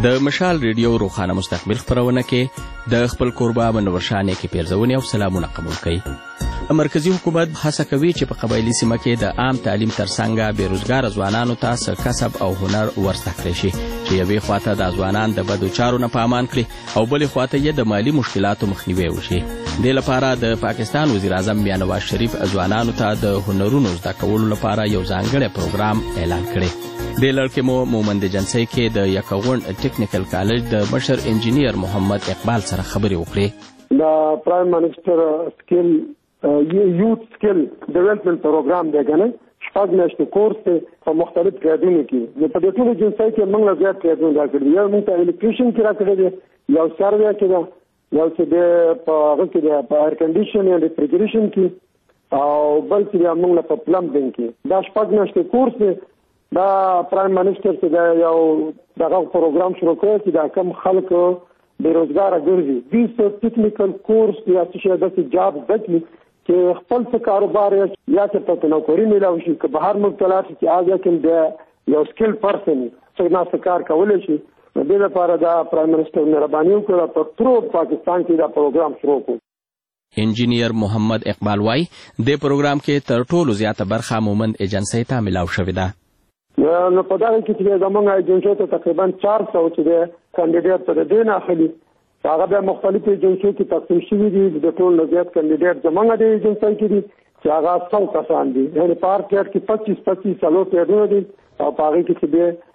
د مشال ریډیو روخانه مستقبل خبرونه کې د خپل کوربه منور شانې کې پیرزونې او سلامونه قبول کړي. مرکزی حکومت هڅه کوي چې په قبایلي سیمه کې د عام تعلیم ترڅنګ بیروزګار ځوانانو ته کسب او هنر ورزده کړی شي چې یوې خواته د ځوانان د بدو چارو نه په امان کړي او بلې خواته یې د مالي مشکلاتو مخنیوی وشي. دې لپاره د پاکستان وزیر اعظم بیا نواز شریف ځوانانو ته د هنرونو زده کولو لپاره یو ځانګړی پروګرام اعلان کړی. د لړکې مو مومند جنسي کې د یکاغون ټیکنیکل کالج د مشر انجینیر محمد اقبال سره خبرې وکړې. د پرایم منسٹر سکل یوت سکل ډیولپمنٹ پروګرام دی کنه 6 میاشتې کورس دی په مختلف ګریډونو کې. په دې ټول جنسي کې موږ له زیات ګریډونو راکړي. یو موږ ته الیکټریشن کې راکړي دی، یو سروې کې دی، یو څه د په هغه کې د ایر کنډیشن یا ریفریجریشن کې او بل څه موږ له په پلمبینګ کې. دا 6 میاشتې کورس دی. دا پرایم منسٹر چې یو دغه پروګرام شروع کړی چې دا کم خلک بیروزګاره ګرځي. دې ټیکنیکل کورس یا څه داسې جاب زده چې خپل څه کاروبار یا چې په نوکري میلاو شي که بهر مبتلا شي چې هغه کې د یو سکل پرسن څنګه ناست کار کولی شي. دې لپاره دا پرایم منسٹر مهرباني وکړه په ټول پاکستان کې دا پروګرام شروع کړو. انجینیر محمد اقبال وای د پروګرام کې تر ټولو زیاته برخه مومند ایجنسی ته ملاو شوې ده. نو په دغه کې چې زموږ ایجنسي ته تقریبا 400 چې د کاندیدټ ته دین اخلي هغه به مختلف ایجنسي کې تقسیم شوي دي. د ټول زیات کاندیدټ زموږ د ایجنسي کې دي چې هغه 100 کسان دي. یعنی په هر ټیټ کې 25 سالو پیډونه دي او په هغه کې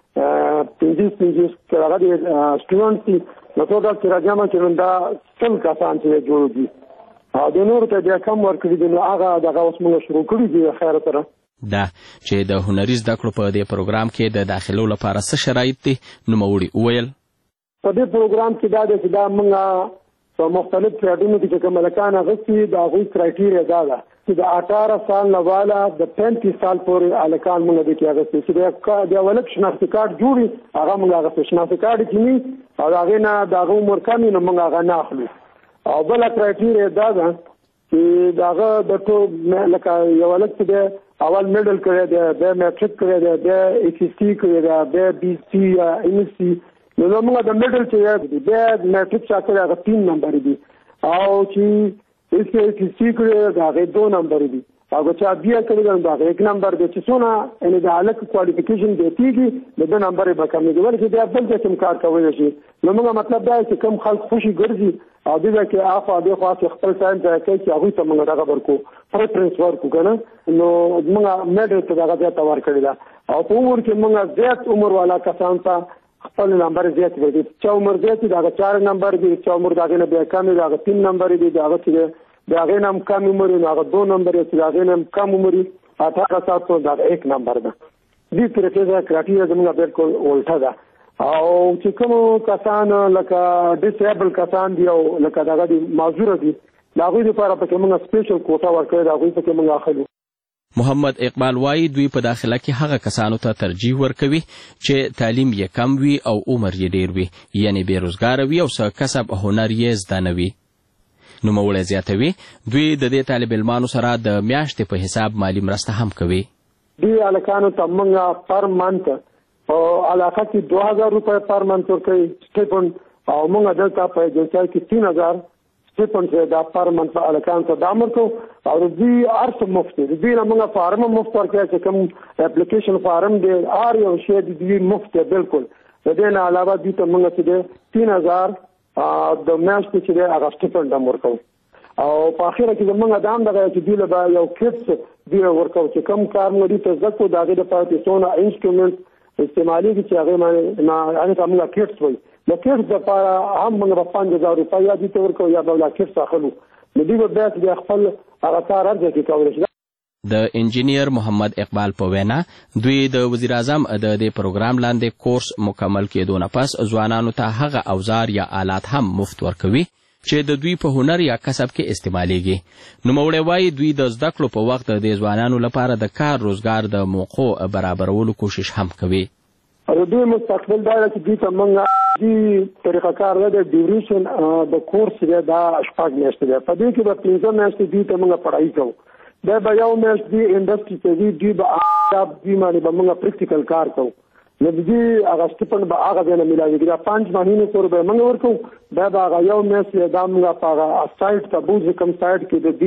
چې د 15 هغه د سټوډنټ دي. نو ټول چې راځم چې دا 100 کسان چې جوړ دي او د نور ته بیا کم ورکړي دي. نو هغه دغه اوس موږ شروع کړی دي خیر سره دا چې د هنري زده کړو په دې پروګرام کې د داخلو لپاره څه شرایط دي. نوموړي وویل په دې پروګرام کې دا د چې دا موږ په مختلف ټریډونو کې چې کوم هلکان اغوستي د هغوی کرایټیریا دا ده چې د 18 سال نه والا د 35 سال پورې هلکان موږ د کې اغوستي چې د ولک شناختی کارت جوړي هغه موږ اغوستي. شناختی کارت چې نی او هغې نه د هغه عمر کم وي نو موږ هغه نه اخلو. او بله کرایټیریا دا ده چې د هغه د ټول لکه یو هلک چې دی اول میډل کړی دی، بیا میټرک کړی دی، بیا ایچ ایس سی کړی دی، بیا بی سی یا ایم ایس سی. نو موږ د میډل چې دی بیا میټرک چا کړی هغه 3 نمبر دي او چې ایچ ایس سی کړی دی هغه 2 نمبر دي. هغه چا بیا کړی دی هغه 1 نمبر دی. چې څونه یعنې د هلک کوالیفیکیشن زیاتېږي د 2 نمبر به کمېږي ولې بیا بل قسم کار کولی شي. نو موږ مطلب دا چې کم خلک خوشي ګرځي او دې کې اخوا دې خوا چې خپل ټایم ځای کوي چې هغوی ته موږ دغه ورکړو پریفرنس ورکړو که نه. نو موږ میډل ته دغه زیاته ورکړې ده او په عمر کې موږ زیات عمر والا کسان ته خپل نمبر زیات دی. چا عمر زیات دی هغه 4 نمبر دی، چا عمر د هغې نه بیا کم دی هغه 3 نمبر دی، د هغه چې د هغې نه هم کم عمر دی هغه 2 نمبر دی، چې د هغې نه هم کم عمر دی 18 سال پورې د هغه 1 نمبر ده. دې طریقې کرایټیریا زموږ بالکل الټه ده. او چې کوم کسان لکه ډیسیبل کسان دي او لکه دغه دي معذوره دي د هغوی لپاره پکې موږ سپیشل کوټه ورکړې ده هغوی پکې موږ اخلو. محمد اقبال وایي دوی په داخله کې هغه کسانو ته ترجیح ورکوي چې تعلیم یې کم وي او عمر یې ډیر وي یعنی بیروزګاره وي او څه کسب هنر یې زده نه وي. نوموړی زیاتوي دوی د دې طالب علمانو سره د میاشتې په حساب مالي مرسته هم کوي. دې هلکانو ته موږ پر منت او علاقه کې 2000 روپۍ پر منت ورکوي سټیپنډ او موږ دلته په ایجنسۍ کې 3000 سټیپنډ دا پر منت هلکانو ته دا امر کوو او د دوی هر څه مفت دی. د دوی نه موږ فارم هم مفت ورکوي چې کوم اپلیکیشن فارم دی هر یو شی د دوی مفت دی بالکل. د دې نه علاوه دوی ته موږ چې دی 3000 د میاشتې چې دی هغه سټیپنډ هم ورکوو او په اخره کې زموږ دا هم دغه چې دوی له به یو کټس دوی ورکوو چې کوم کار موږ دوی ته زده کړو د هغې دپاره چې څونه انسټرومنټ استعمالېږي چې هغې ته موږ کټس وایي. د کټس دپاره هم موږ به 5000 روپۍ یا دوی ته ورکوو یا به لا کټس اخلو. نو دوی به بیا چې خپل هغه کار هر ځای کې کولی شي. د انجینیر محمد اقبال په وینا دوی د وزیر اعظم د دې پروګرام لاندې کورس مکمل کېدو نه پس ځوانانو ته هغه اوزار یا آلات هم مفت ورکوي چې د دوی په هنر یا کسب کې استعمالیږي. نوموړی وایي دوی د زده کړو په وخت د ځوانانو لپاره د کار روزګار د موقعو برابرولو کوشش هم کوي. د دوی مستقبل دا چې دوی ته موږ دې طریقه کار ده د ډیوریشن د کورس دی دا 6 میاشتې ده. په دې کې به 15 میاشتې دوی ته موږ پړهایي کوو. دا به یو میاشت دی انډسټري ته دوی به دوی باندې به موږ پریکټیکل کار کوو نو دې هغه سټیپند به هغه ځای نه میلاویږي دا 5 مهینې پورې به موږ ورکوو بیا به هغه یو میاشت دا موږ په هغه سایټ ته بوځو کوم سایټ کې د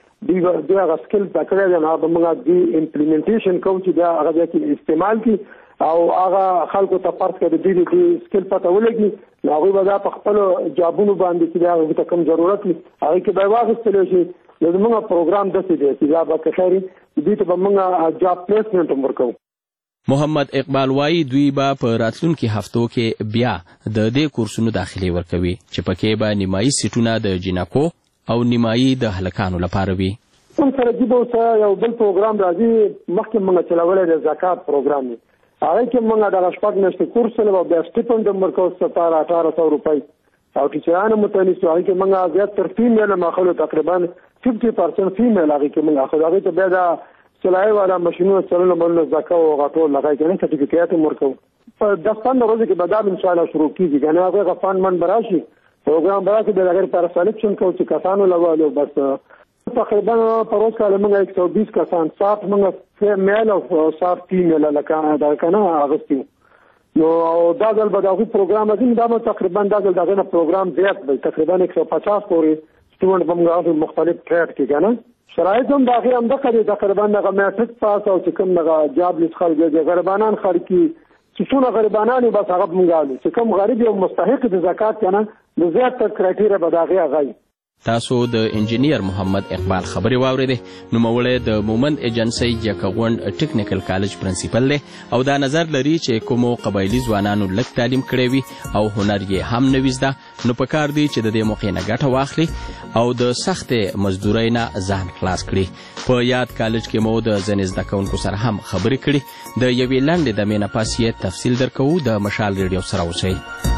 دې هغه سکل زده کړی دی نو هغه به موږ دې امپلیمنټیشن کوو چې دا هغه ځای کې استعمال کړي او هغه خلکو ته فرض کړي دې سکل پته ولګي نو هغوی به دا په خپلو جابونو باندې چې هغوی ته کوم ضرورت وي هغوی کې به واخیستلی شي نو زموږ پروګرام داسې دی چې دا به که خیر دوی ته به موږ جاب پلیسمنټ هم ورکوو. محمد اقبال وایي دوی به په راتلونکي هفتو کې بیا د دې کورسونو داخلي ورکوي چې پکې به نیمایي سیټونه د جینکو او نیمایي د هلکانو لپاره وي. کوم سره چې به یو بل پروګرام راځي مخکې موږ چلولی د زکات پروګرام دی هغه کې موږ دغه 6 میاشتې کورس چلوو بیا سټیپنډ هم ورکوو 1700 روپۍ او ټیچران متنیس هغه کې موږ زیات تر فیمیل ماخلو تقریبا 50% فیمیل هغه کې موږ اخلو هغه ته بیا دا چلای والا ماشینونه چلول باندې زکات او غټول لګای کنه سرټیفیکیټ ورکو په 10 ورځې کې به دا ان شاء الله شروع کیږي کنه هغه فند من براشي پروګرام براشي د لګر پر سلیکشن کوو چې کسانو لګولو بس تقریبا په ورځ کې موږ 120 کسان 60 موږ میل او 60 فیمیل لکه دا کنه اغستو نو دا ځل به دا پروګرام دی دا تقریبا دا ځل دغه پروګرام زیات دی تقریبا 150 پورې سټوډنټ په مختلف ټریډ کې کنه شرایط هم داخل هم دغه تقریبا دغه میټریک پاس او چې کوم دغه جاب لیست خلک دي غریبانان خلک چې څونه غریبانان بس هغه مونږ چې کوم غریب او مستحق د زکات کنه د زیات تر کرایټیریا به دغه غي. تاسو د انجینیر محمد اقبال خبري واوریده نوموړی د مومند ایجنسی یکغوند ټیکنیکل کالج پرنسپل دی او دا نظر لري چې کومو قبایلی ځوانانو لږ تعلیم کړی وي او هنر یې هم نوي زده نو پکار دی چې د دې موقع نه ګټه واخلي او د سختې مزدورۍ نه ځان خلاص کړي. په یاد کالج کې مو د ځینې زده کوونکو سره هم خبرې کړي. د یوې لنډې دمې نه پس یې تفصیل درکوو. د مشال ریډیو سره اوسئ.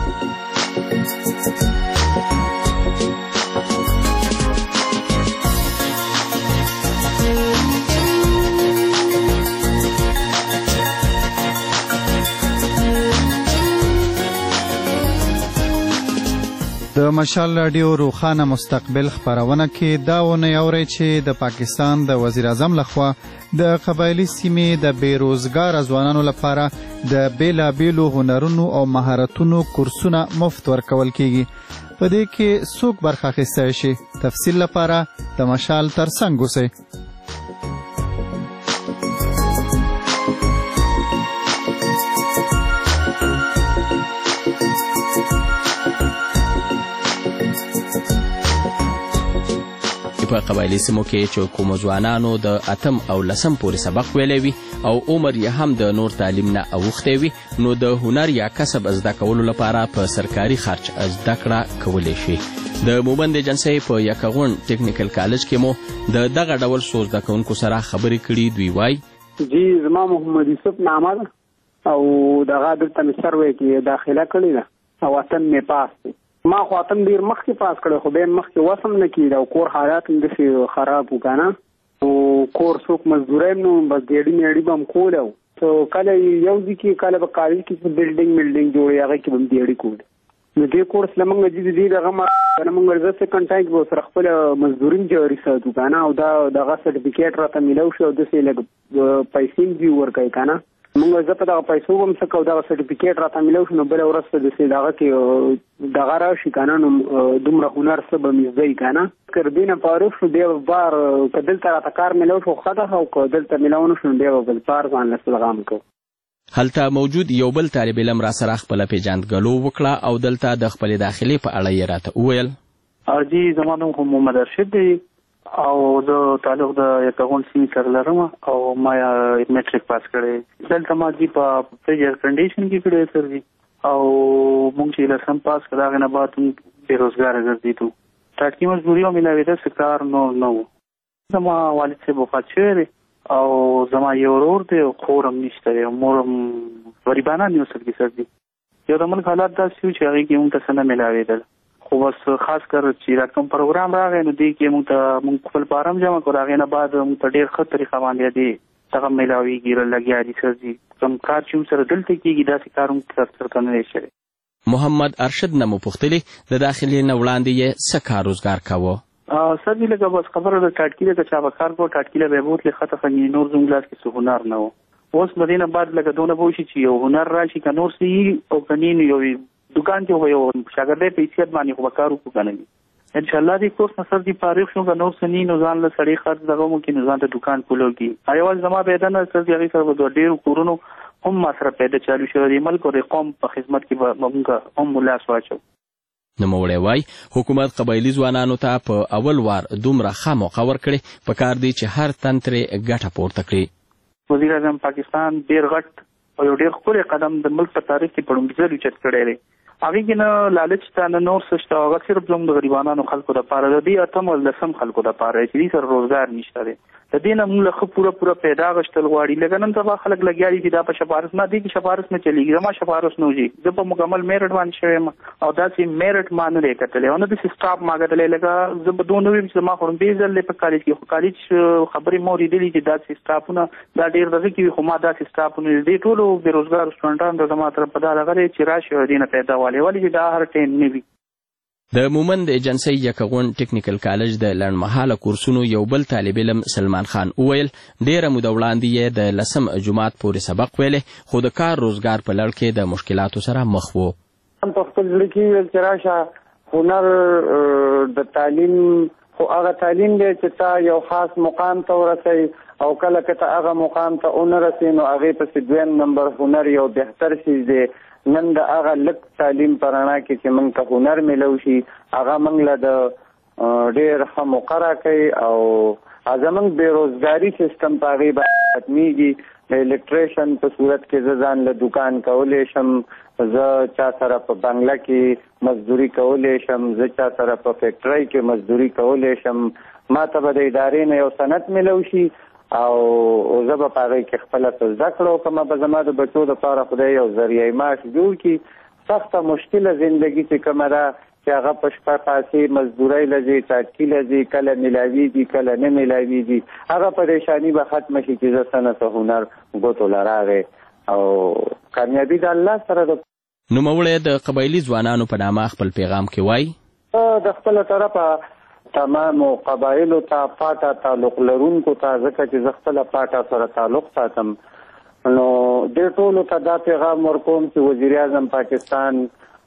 د مشال رادیو روخانه مستقبل خبرونه کې دا ونه اوري چې د پاکستان د وزیر اعظم لخوا د قبایلی سیمې د بیروزګار ځوانانو لپاره د بیلابیلو هنرونو او مهارتونو کورسونه مفت ورکول کیږي. په دې کې څوک برخه اخیستی شي؟ تفصیل لپاره د مشال ترڅنګ اوسئ. په قبایلی سیمو کې چې کومو ځوانانو د 8 او 10 پورې سبق ویلی وي او عمر یې هم د نور تعلیم نه اوښتی وي نو د هنر یا کسب زده کولو لپاره په سرکاري خرچ زده کړه کولی شي. د مومند ایجنسی په یکغوند ټیکنیکل کالج کې مو د دغه ډول څو زده کوونکو سره خبرې کړي. دوی وایي جی زما محمد یوسف نامه ده او دغه دلته مې سروې کې داخله کړې ده او وطن مې پاس دی. ما خو اتم ډیر مخکې پاس کړی خو بیا مخکې وسم نه کېد او کور حالات هم داسې خراب و که نه او کور څوک مزدورۍ نو بس ډېډي میډي به هم کول او کله یو ځای کې کله به کالج کې بلډینګ جوړوي هغه کې به هم ډېډي کول نو دې کورس له موږ چې دې دغه کنه موږ زه سیکنډ ټایم کې به سره خپله مزدوري هم جاري ساتو که نه او دغه سرټیفیکیټ راته میلاو شي او داسې لږ پیسې هم دوی ورکوي که نه موږ زه په دغه پیسو به هم څه کوو دغه سرټیفیکیټ راته میلاو شي نو بله ورځ ته داسې دغه کې دغه راشي که نه نو دومره هنر څه به مې زده وي که نه که دې نه فارغ شو بیا به بار که دلته راته کار میلاو شو ښه ده او که دلته میلاو نه شو نو بیا به بل بار ځان له سلغام کوو. هلته موجود یو بل طالب علم را سره خپله پیژندګلو وکړه او دلته د خپلې داخلي په اړه یې راته وویل. جی زما نوم خو محمد ارشد دی او زه تعلق د یکغوند سیمې سره لرم او ما میټریک پاس کړی. دلته ما جی په ایئر کنډیشن کې کړی سر جی او مونږ چې لسم پاس کړه هغې نه بعد بېروزګاره ګرځېدو. ټاټکي مزدوري هم میلاوېده څه کار نور نه و. زما والد صاحب وفات شوی دی او زما یو ورور دی او خور هم نشته دی او مور هم غریبانان یو سر کې سر دی. یو د ملک حالات داسې وو چې هغې کې مونږ ته څه نه میلاوېدل خو بس خاص کر چې دا کوم پروګرام راغی نو دې کې مونږ خپل فارم جمع کړو هغې نه بعد مونږ ته ډېر ښه طریقه باندې دی دغه میلاوېږي لګیا دي سر دي کوم کار چې موږ سره دلته کېږي داسې کار موږ سرته نه دی شوی. محمد ارشد نه مو پوښتلې د داخلي نه وړاندې یې څه کار روزګار کوه؟ سر دي لکه بس خبره د ټاټکي ده که چا به کار کوو ټاټکي له به یې بوتلې ښه ته نور زموږ لاس کې څه هنر نه و اوس به دې نه بعد لکه دونه به وشي چې یو هنر راشي که نور څه او که نه نو یو دکان کې خو یو شاګردی په حیثیت باندې خو به کار وکړو که نه انشاءالله دې کورس نه سر دې فارغ شو که نور څه نه نو ځان له سړی خرڅ دغه وکړي نو ځان ته دکان کولو کړي یوازې زما پیدا نه سر دې هغې سره به د ډېرو کورونو هم ما سره پیدا چالو شوی دی ملک او د قوم په خدمت کې به مونږ هم لاس واچو نوموړی وای حکومت قبایلي ځوانانو ته په اول وار دومره ښه موقع ورکړې په کار دی چې هر تن ترې ګټه پورته کړي وزیر اعظم پاکستان ډېر غټ او یو ډېر ښکلی قدم د ملک په تاریخ کې په لومړي ځل اوچت کړی دی هغې کې نه لالچ شته نه نور څه شته هغه صرف زموږ د غریبانو خلکو دپاره د دې اتم او لسم خلکو دپاره چې دې سره روزګار نشته دی د دې نه موږ له ښه پوره پیدا غشتل غواړي لکه نن سبا خلک لګیا دي چې دا په شفارس نه دی کې شفارس نه چلېږي زما شفارس نه وځي زه په مکمل میرټ باندې شوی یم او داسې میرټ ما نه دی کتلی او نه داسې سټاپ ما کتلی لکه زه به دونه ویم چې زما خو همدې ځل دی په کالج کې خو کالج خبرې ما اورېدلي چې داسې سټاپونه دا ډېر دغه کې وي خو ما داسې سټاپونه دې ټولو بېروزګارو سټوډنټانو ته زما طرف په دا لغه دی چې راشي او دې نه پیدا والي ولې چې دا هر ټایم نه وي د مومند ایجنسۍ یکغون ټیکنیکل کالج د لنډمهاله کورسونو یو بل طالب علم سلمان خان وویل ډېره موده وړاندې یې د لسم جماعت پورې سبق ویلې خو د کار روزګار په لړ کې د مشکلاتو سره مخ و په خپل زړه کې ویل چې راشه هنر د تعلیم خو هغه تعلیم دی چې تا یو خاص مقام ته ورسوي او کله که ته هغه مقام ته ونه رسې نو هغې پسې دویم نمبر هنر یو بهتر شي دی نن د هغه لږ تعلیم په رڼا کې چې موږ ته هنر میلو شي هغه موږ له د ډېر ښه موقع راکوي او زموږ بېروزګاري سیستم په هغې باندې ختمېږي د الکټریشن په صورت کې زه ځان له دکان کولی شم زه چا سره په بنګله کې مزدوري کولی شم زه چا سره په فیکټرۍ کې مزدوري کولی شم ما ته به د ادارې نه یو سند میلو شي او زه به په هغې کې خپله څه زده کړه وکړم به زما د بچو دپاره خدای یو ذریعه معاش جوړ کړي سخته مشکله زندګي چې کومه ده چې هغه په شپه پاسې مزدورۍ له ځي ټاټکي له ځي کله میلاویږي کله نه میلاویږي هغه پریشاني به ختمه شي چې زه څه نه څه هنر ګوتو له راغی او کامیابي د الله سره ده نوموړی د قبایلي ځوانانو په نامه خپل پیغام کې وایي د خپله طرفه تمامو قبایلو ته پاټه تعلق لرونکو ته ځکه چې زه خپله پاټه سره تعلق ساتم نو دې ټولو ته دا پیغام ورکوم چې وزیر اعظم پاکستان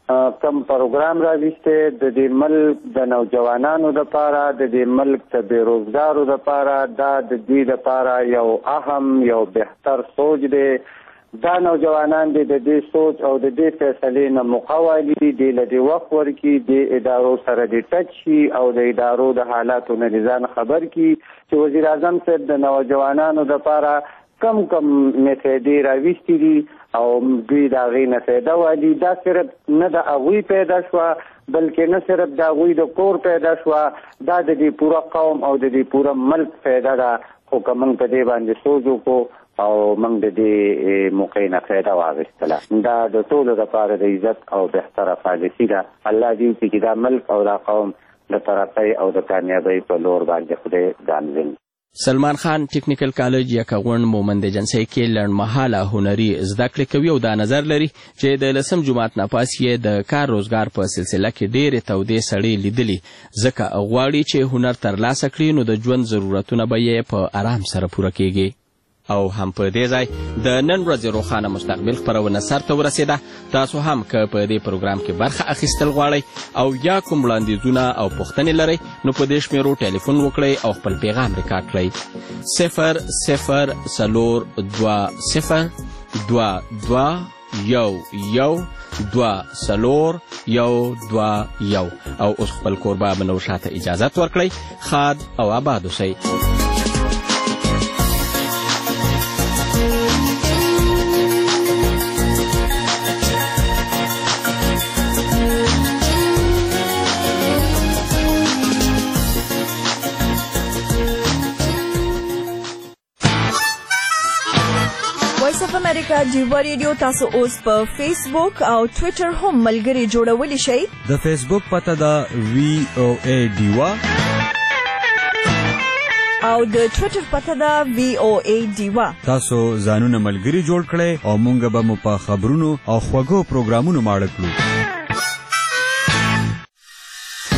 کم پروګرام راویستی د دې ملک د نوجوانانو دپاره د دې ملک د بېروزګارو دپاره دا د دې دپاره یو اهم یو بهتر سوچ دی دا نوجوانان د دې سوچ او د دې فیصلې نه موقع والي دی له دې وخت ورکړي د ادارو سره د ټچ شي او د ادارو د حالاتو نه ځان خبر کړي چې وزیر اعظم صاحب د نوجوانانو دپاره کم میتودې راویستي دي او دوی د هغې نه فایده والي دا صرف نه د هغوی پیدا شوه بلکې نه صرف د هغوی د کور پیدا شوه دا د دې پوره قوم او د دې پوره ملک فایده ده خو که موږ په دې باندې سوچ وکړو او موږ د دې موقع نه فایده واخیستله دا د ټولو دپاره د عزت او بهتره پالیسي ده الله دې وکړي چې دا ملک او دا قوم د ترقۍ او د کامیابۍ په لور باندې خدای ګامزن سلمان خان ټیکنیکل کالج یکغون مومند ایجنسۍ کې لنډمهاله هنري زده کړې کوي او دا نظر لري چې د لسم جماعت نه پاس یې د کار روزګار په سلسله کې ډېرې تودې سړې لیدلي ځکه غواړي چې هنر ترلاسه کړي نو د ژوند ضرورتونه به یې په آرام سره پوره کیږي او هم په دې ځای د نن ورځې روښانه مستقبل خپرونه سرته ورسېده تاسو هم که په دې پروګرام کې برخه اخیستل غواړئ او یا کوم وړاندیزونه او پوښتنې لرئ نو په دې شمیرو ټلیفون وکړئ او خپل پیغام ریکارډ کړئ 00202 او اوس خپل کوربه بنو شاته اجازت ورکړئ خاد او آباد اوسئ امریکا جیوا ریډیو تاسو اوس په فیسبوک او ټوئیټر هم ملګري جوړولی شئ د فیسبوک پته ده VOA ډیوا او د ټوئیټر پته ده VOA ډیوا تاسو ځانونه ملګري جوړ کړئ او مونږ به مو په خبرونو او خوږو پروګرامونو ماړه کړو